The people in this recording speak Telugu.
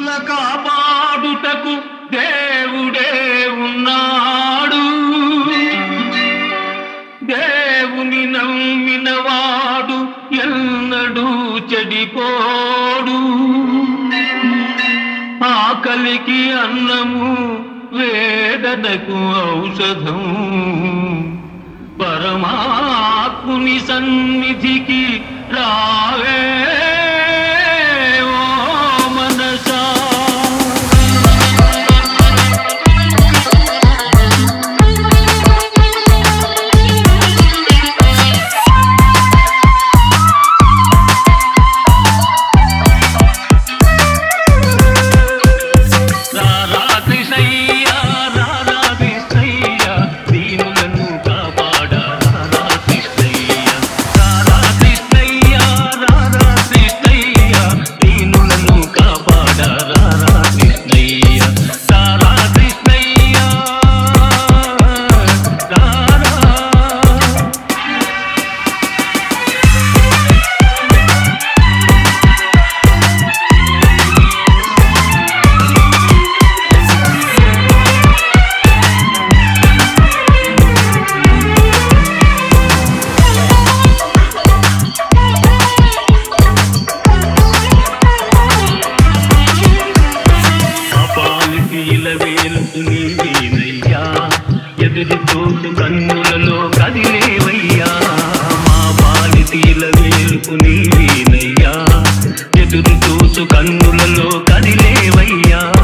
దీనుల కాపాడుటకు దేవుడే ఉన్నాడు. దేవుని నమ్మినవాడు ఎన్నడూ చెడిపోడు. ఆకలికి అన్నము, వేదనకు ఔషధం. పరమాత్ముని సన్నిధికి రావే ఓ మనసా. ఎదురు చూసు కన్నులలో కదిలేవయ్యా, మా బాలితీల వేలుపు నీవేనయ్యా. ఎదురు చూసు కన్నులలో కదిలేవయ్యా.